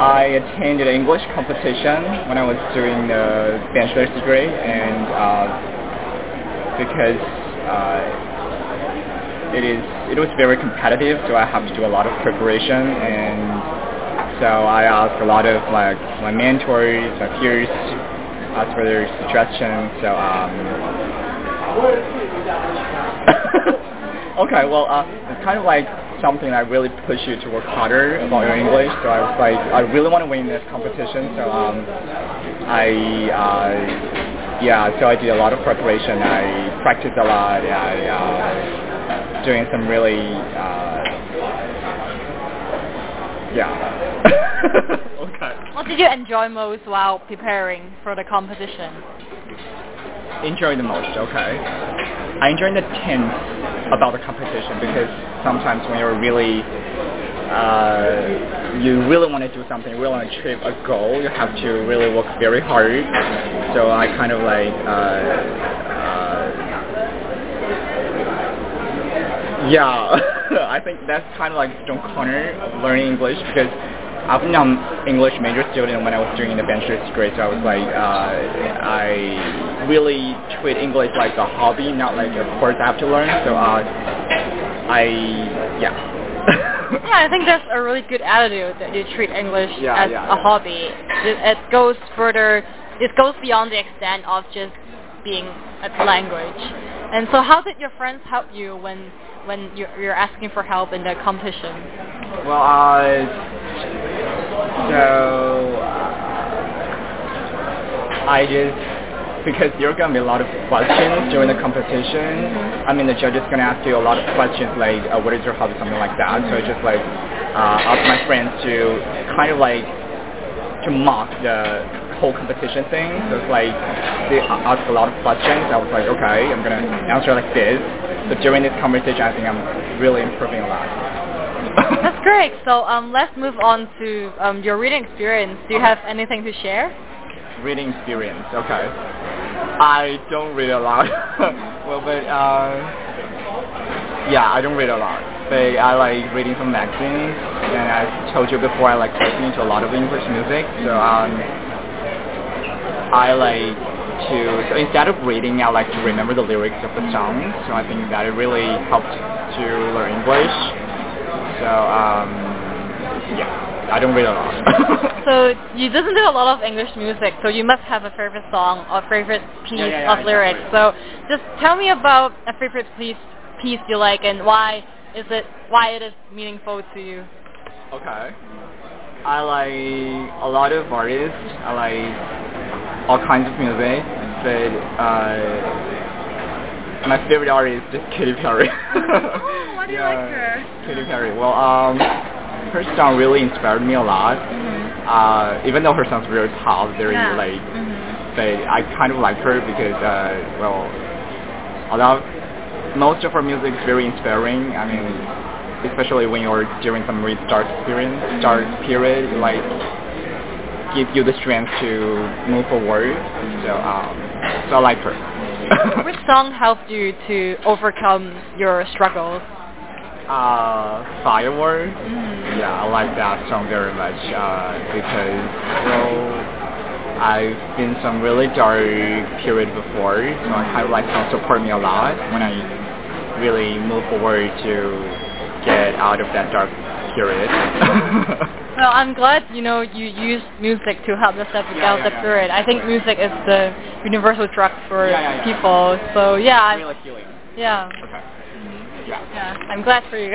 I attended an English competition when I was doing the bachelor's degree, and because it was very competitive, so I have to do a lot of preparation, and so I asked a lot of my mentors, my peers, asked for their suggestions. So okay, well, it's kind of like something that really push you to work harder about your English. So I was like, I really want to win this competition. So so I did a lot of preparation. I practiced a lot. I doing some really Okay. What did you enjoy most while preparing for the competition? Enjoy the most, okay. I enjoy the tense about the competition because sometimes when you're really, you really want to do something, you really want to achieve a goal, you have to really work very hard. So I kind of like, I think that's kind of like strong corner of learning English because I've been an English major student when I was doing the bachelor's degree, so I was like, I really treat English like a hobby, not like a course I have to learn. So I think that's a really good attitude that you treat English as a hobby. It goes further. It goes beyond the extent of just being a language. And so, how did your friends help you when you're asking for help in the competition? Well, I just, because there are going to be a lot of questions during the competition. I mean, the judge is going to ask you a lot of questions like, what is your hobby, something like that. So I just like asked my friends to kind of like to mock the whole competition thing. So it's like they ask a lot of questions. I was like, okay, I'm going to answer like this. So during this conversation, I think I'm really improving a lot. That's great. So let's move on to your reading experience. Do you have anything to share? Reading experience, okay. I don't read a lot. I don't read a lot. But I like reading some magazines, and I told you before I like listening to a lot of English music. So I like to, so instead of reading, I like to remember the lyrics of the songs. So I think that it really helped to learn English. So, I don't read a lot. So you listen to a lot of English music, so you must have a favorite song or favorite piece of lyrics. Exactly. So just tell me about a favorite piece you like and why it is meaningful to you. Okay. I like a lot of artists. I like all kinds of music, but my favorite artist is Katy Perry. Why do you like her? Katy Perry. Well, her song really inspired me a lot. Even though her songs very tough, very but I kind of like her because most of her music is very inspiring. I mean, especially when you're during some really dark period, like give you the strength to move forward. So I like her. Which song helped you to overcome your struggles? Firework. Yeah, I like that song very much because I've been some really dark period before, so I kind of like songs support me a lot when I really move forward to get out of that dark period. Well, I'm glad you use music to help yourself get out the period. I think music is the universal drug for people. So Really healing. Yeah. Okay. Yeah, I'm glad for you.